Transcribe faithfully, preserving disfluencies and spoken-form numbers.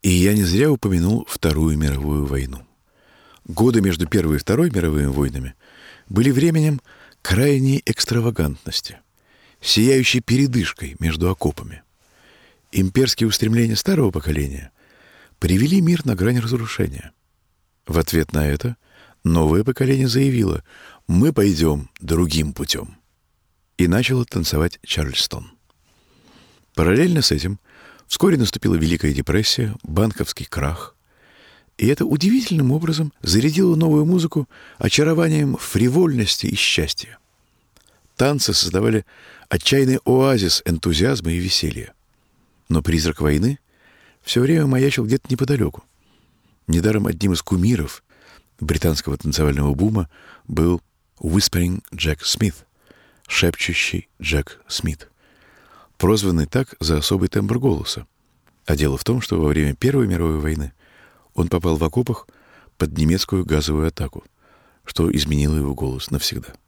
И я не зря упомянул Вторую мировую войну. Годы между Первой и Второй мировыми войнами были временем крайней экстравагантности, сияющей передышкой между окопами. Имперские устремления старого поколения привели мир на грань разрушения. В ответ на это новое поколение заявило: «Мы пойдем другим путем». И начало танцевать Чарльстон. Параллельно с этим вскоре наступила Великая депрессия, банковский крах. И это удивительным образом зарядило новую музыку очарованием фривольности и счастья. Танцы создавали отчаянный оазис энтузиазма и веселья. Но призрак войны все время маячил где-то неподалеку. Недаром одним из кумиров британского танцевального бума был Whispering Jack Smith, шепчущий Джек Смит, прозванный так за особый тембр голоса. А дело в том, что во время Первой мировой войны он попал в окопах под немецкую газовую атаку, что изменило его голос навсегда.